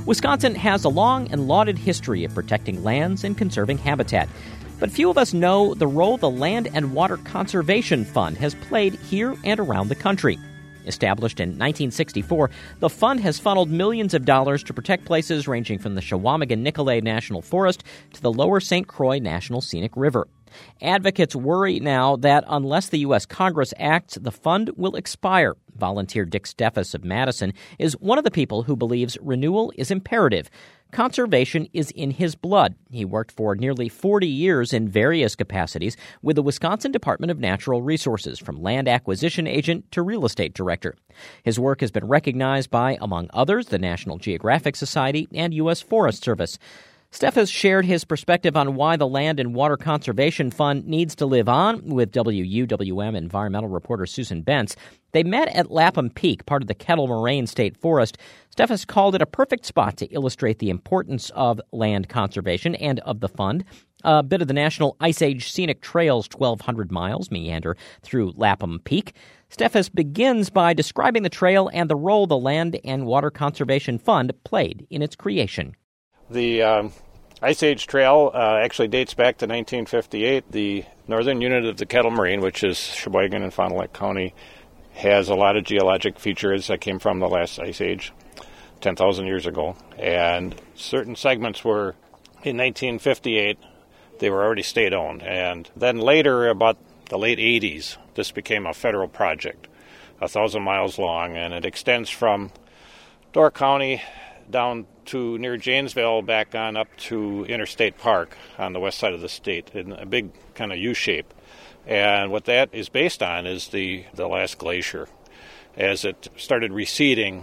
Wisconsin has a long and lauded history of protecting lands and conserving habitat. But few of us know the role the Land and Water Conservation Fund has played here and around the country. Established in 1964, the fund has funneled millions of dollars to protect places ranging from the Chequamegon-Nicolet National Forest to the lower St. Croix National Scenic River. Advocates worry now that unless the U.S. Congress acts, the fund will expire. Volunteer Dick Steffes of Madison is one of the people who believes renewal is imperative. Conservation is in his blood. He worked for nearly 40 years in various capacities with the Wisconsin Department of Natural Resources, from land acquisition agent to real estate director. His work has been recognized by, among others, the National Geographic Society and U.S. Forest Service. Steffes shared his perspective on why the Land and Water Conservation Fund needs to live on with WUWM environmental reporter Susan Bentz. They met at Lapham Peak, part of the Kettle Moraine State Forest. Steffes called it a perfect spot to illustrate the importance of land conservation and of the fund. A bit of the National Ice Age Scenic Trail's 1,200 miles meander through Lapham Peak. Steffes begins by describing the trail and the role the Land and Water Conservation Fund played in its creation. The Ice Age Trail actually dates back to 1958. The northern unit of the Kettle Moraine, which is Sheboygan and Fond du Lac County, has a lot of geologic features that came from the last ice age, 10,000 years ago. And certain segments were, in 1958, they were already state-owned. And then later, about the late 80s, this became a federal project, 1,000 miles long, and it extends from Door County down to near Janesville, back on up to Interstate Park on the west side of the state, in a big kind of U-shape. And what that is based on is the last glacier. As it started receding,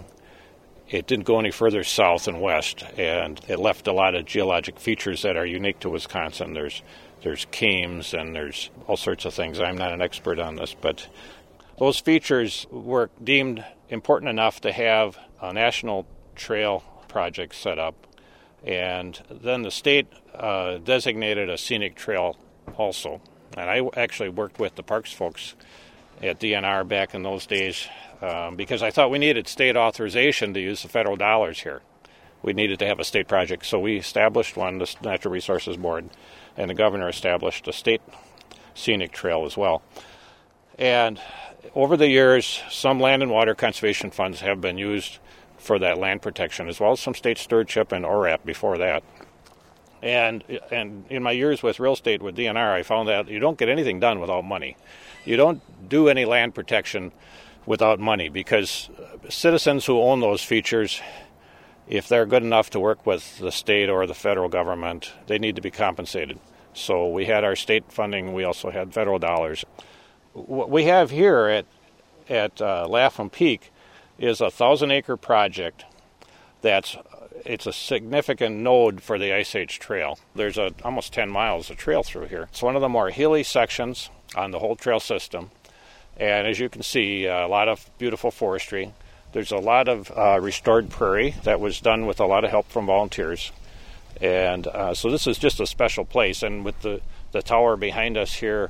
it didn't go any further south and west, and it left a lot of geologic features that are unique to Wisconsin. There's cames and there's all sorts of things. I'm not an expert on this, but those features were deemed important enough to have a national trail project set up, and then the state designated a scenic trail also. And I actually worked with the parks folks at DNR back in those days because I thought we needed state authorization to use the federal dollars here. We needed to have a state project, so we established one, the Natural Resources Board, and the governor established a state scenic trail as well. And over the years, some land and water conservation funds have been used for that land protection, as well as some state stewardship and ORAP before that. And in my years with real estate with DNR, I found that you don't get anything done without money. You don't do any land protection without money, because citizens who own those features, if they're good enough to work with the state or the federal government, they need to be compensated. So we had our state funding, we also had federal dollars. What we have here at Lapham Peak is a 1,000-acre project it's a significant node for the Ice Age Trail. There's almost 10 miles of trail through here. It's one of the more hilly sections on the whole trail system. And as you can see, a lot of beautiful forestry. There's a lot of restored prairie that was done with a lot of help from volunteers. And so this is just a special place. And with the tower behind us here,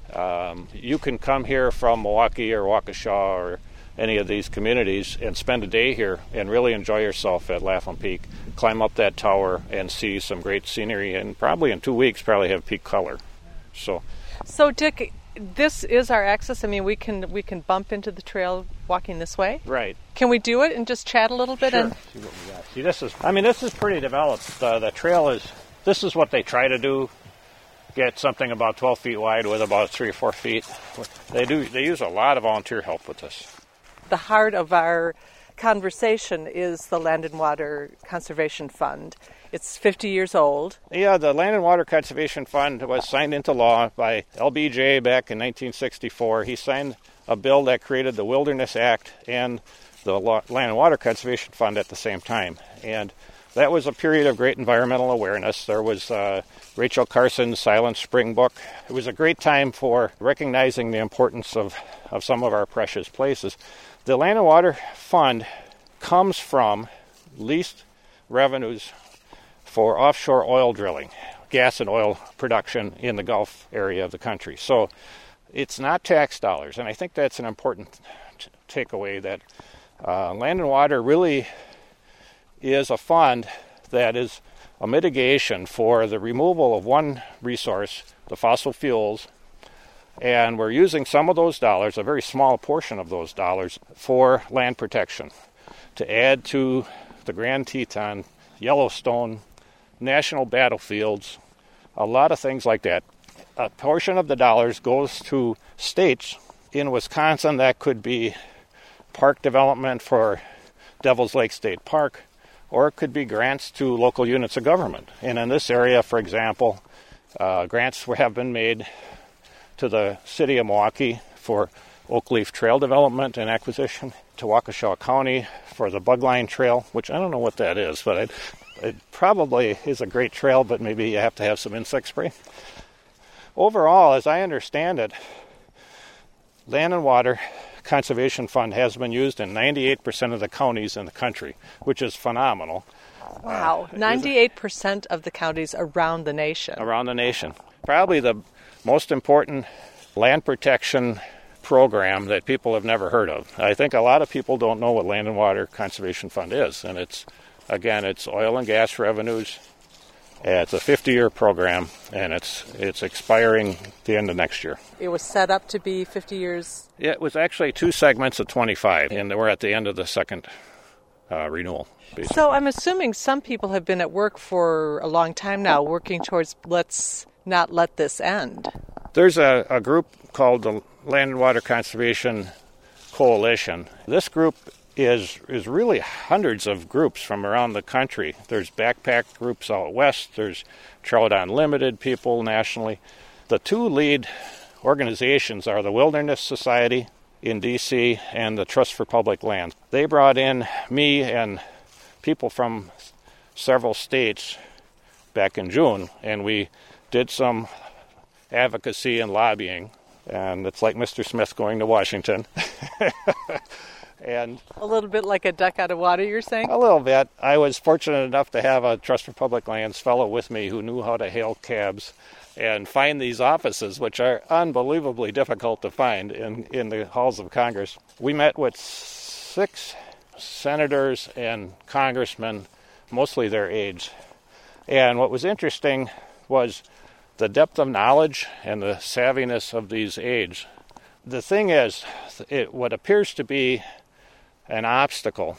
you can come here from Milwaukee or Waukesha or any of these communities and spend a day here and really enjoy yourself at Lapham Peak. Climb up that tower and see some great scenery, and probably in 2 weeks probably have peak color. So Dick, this is our access. I mean, we can bump into the trail walking this way. Right. Can we do it and just chat a little bit? Sure. See what we got. See, this is pretty developed. The trail this is what they try to do. Get something about 12 feet wide with about 3 or 4 feet. They use a lot of volunteer help with this. The heart of our conversation is the Land and Water Conservation Fund. It's 50 years old. Yeah, the Land and Water Conservation Fund was signed into law by LBJ back in 1964. He signed a bill that created the Wilderness Act and the Land and Water Conservation Fund at the same time. And that was a period of great environmental awareness. There was Rachel Carson's Silent Spring book. It was a great time for recognizing the importance of some of our precious places. The Land and Water Fund comes from leased revenues for offshore oil drilling, gas and oil production in the Gulf area of the country. So it's not tax dollars, and I think that's an important takeaway, that Land and Water really is a fund that is a mitigation for the removal of one resource, the fossil fuels, and we're using some of those dollars, a very small portion of those dollars, for land protection to add to the Grand Teton, Yellowstone, national battlefields, a lot of things like that. A portion of the dollars goes to states. In Wisconsin, that could be park development for Devil's Lake State Park, or it could be grants to local units of government. And in this area, for example, grants have been made to the city of Milwaukee for Oak Leaf Trail development and acquisition, to Waukesha County for the Bugline Trail, which I don't know what that is, but it probably is a great trail, but maybe you have to have some insect spray. Overall, as I understand it, Land and Water Conservation Fund has been used in 98% of the counties in the country, which is phenomenal. Wow, 98% of the counties around the nation. Around the nation. Probably the most important land protection program that people have never heard of. I think a lot of people don't know what Land and Water Conservation Fund is, and it's oil and gas revenues. It's a 50-year program, and it's expiring the end of next year. It was set up to be 50 years? Yeah, it was actually 2 segments of 25, and we're at the end of the second renewal. Basically. So I'm assuming some people have been at work for a long time now, working towards let's not let this end. There's a group called the Land and Water Conservation Coalition. This group is really hundreds of groups from around the country. There's backpack groups out west. There's Trout Unlimited people nationally. The 2 lead organizations are the Wilderness Society in D.C. and the Trust for Public Lands. They brought in me and people from several states back in June, and we did some advocacy and lobbying. And it's like Mr. Smith going to Washington. And a little bit like a duck out of water, you're saying? A little bit. I was fortunate enough to have a Trust for Public Lands fellow with me who knew how to hail cabs and find these offices, which are unbelievably difficult to find in the halls of Congress. We met with 6 senators and congressmen, mostly their aides. And what was interesting was the depth of knowledge and the savviness of these aides. The thing is, what appears to be an obstacle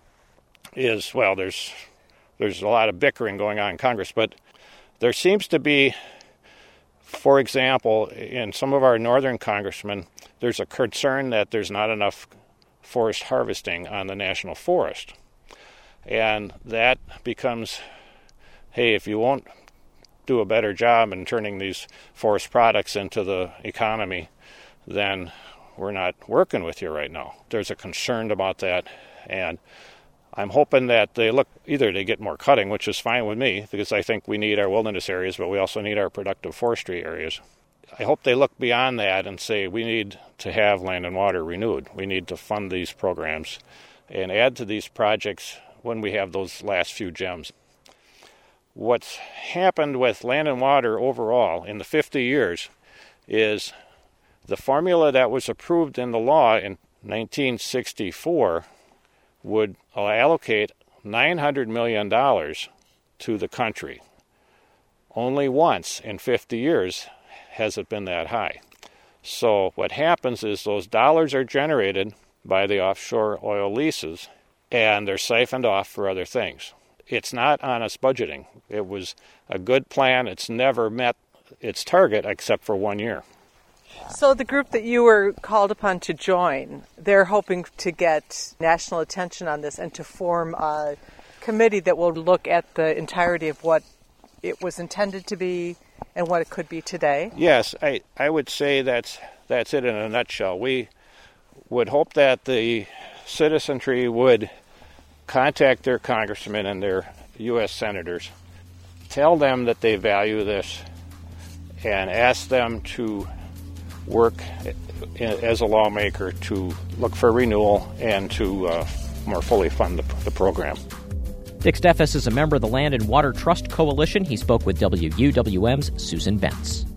is, well, there's a lot of bickering going on in Congress, but there seems to be, for example, in some of our northern congressmen, there's a concern that there's not enough forest harvesting on the national forest. And that becomes, hey, if you won't do a better job in turning these forest products into the economy, then we're not working with you right now. There's a concern about that, and I'm hoping that they get more cutting, which is fine with me, because I think we need our wilderness areas, but we also need our productive forestry areas. I hope they look beyond that and say we need to have Land and Water renewed. We need to fund these programs and add to these projects when we have those last few gems. What's happened with Land and Water overall in the 50 years is the formula that was approved in the law in 1964 would allocate $900 million to the country. Only once in 50 years has it been that high. So what happens is those dollars are generated by the offshore oil leases, and they're siphoned off for other things. It's not honest budgeting. It was a good plan. It's never met its target except for 1 year. So the group that you were called upon to join, they're hoping to get national attention on this and to form a committee that will look at the entirety of what it was intended to be and what it could be today? Yes, I would say that's it in a nutshell. We would hope that the citizenry would contact their congressmen and their U.S. senators, tell them that they value this, and ask them to work as a lawmaker to look for renewal and to more fully fund the program. Dick Steffes is a member of the Land and Water Trust Coalition. He spoke with WUWM's Susan Bentz.